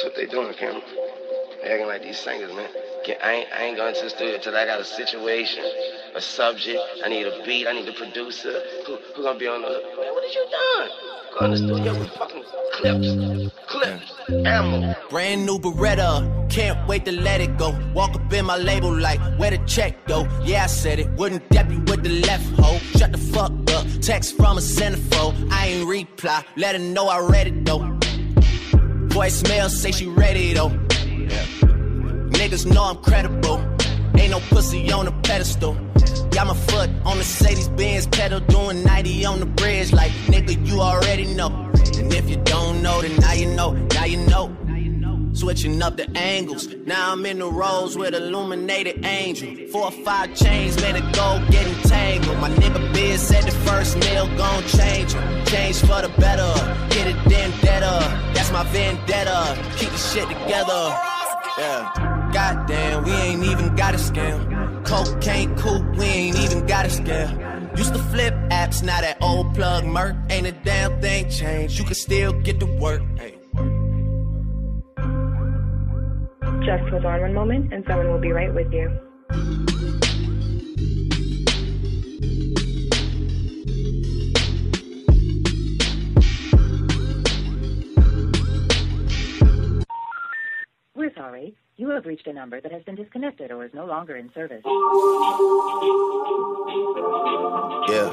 what they doing, Cameron. They acting like these singers, man. I ain't going to the studio till I got a situation, a subject. I need a beat. I need a producer. Who gonna be on the... Man, what have you done? Go in the studio with fucking clips, ammo. Brand new Beretta, can't wait to let it go. Walk up in my label like, where the check go? Yeah, I said it, wouldn't dap you with the left hoe. Shut the fuck up, text from a centerfold. I ain't reply, let her know I read it though. Voicemail say she ready though. Niggas know I'm credible. Ain't no pussy on the pedestal. Got my foot on the Mercedes-Benz pedal, doing 90 on the bridge. Like, nigga, you already know. And if you don't know, then now you know. Now you know. Switching up the angles. Now I'm in the rows with illuminated angel. 4 or 5 chains made it go getting tangled. My nigga Biz said the first meal gon' change it. Change for the better. Get it then deader. That's my vendetta. Keep the shit together. Yeah. Goddamn, we ain't even got a scam. Cocaine coupe, we ain't even got a scam. Used to flip apps, now that old plug murk. Ain't a damn thing changed, you can still get to work. Hey. Just hold on one moment and someone will be right with you. We're sorry. You have reached a number that has been disconnected or is no longer in service. Yeah.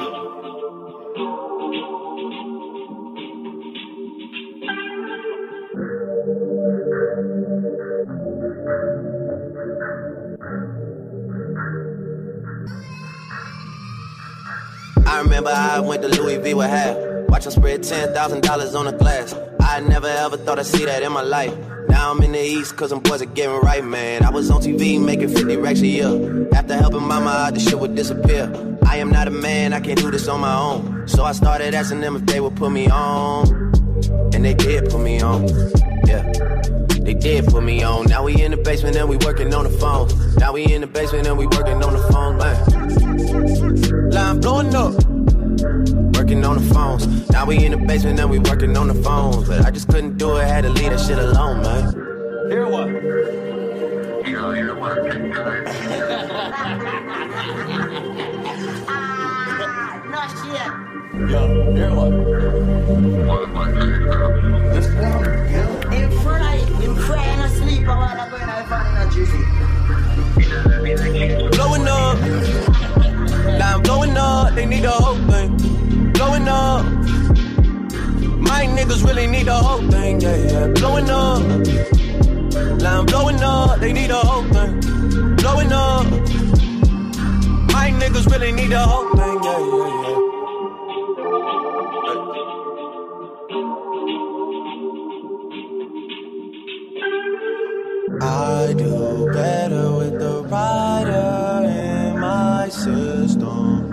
I remember I went to Louis V with half. Watch them spread $10,000 on the glass. I never ever thought I'd see that in my life. Now I'm in the East cause them boys are getting right, man. I was on TV making 50 racks a year. After helping mama out, the shit would disappear. I am not a man, I can't do this on my own. So I started asking them if they would put me on. And they did put me on, yeah. They did put me on. Now we in the basement and we working on the phone. Now we in the basement and we working on the phone, man. Line blowing up. Working on the phones. Now we in the basement and we working on the phones. But I just couldn't do it, had to leave that shit alone, man. Hear what? Hear what? Not shit. Yo, hear what? Him fry and asleep while I'm going to find a jizzy. Blowing up. Now I'm blowing up, they need the whole thing. Blowing up. My niggas really need the whole thing, yeah, yeah. Blowing up. Now I'm blowing up, they need the whole thing. Blowing up. My niggas really need the whole thing, yeah, yeah, yeah. I do better with the rider in my system.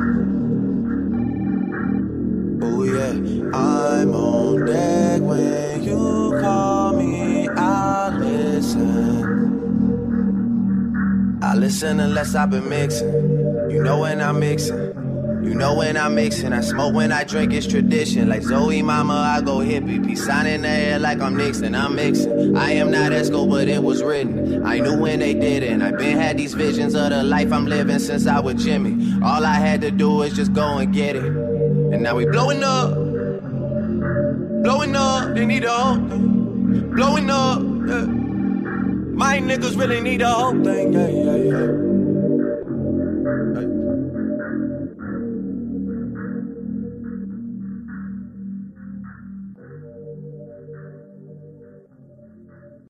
Oh yeah, I'm on deck when you call me, I listen. I listen unless I've been mixing. You know when I'm mixing. You know when I'm mixing. I smoke when I drink, it's tradition. Like Zoe Mama, I go hippie. Peace sign in the air like I'm Nixon. I'm mixing. I am not Esco, but it was written. I knew when they didn't. I've been had these visions of the life I'm living since I was Jimmy. All I had to do was just go and get it. And now we blowing up. Blowing up, they need a whole thing. Blowing up, yeah. My niggas really need a whole thing, yeah, yeah, yeah.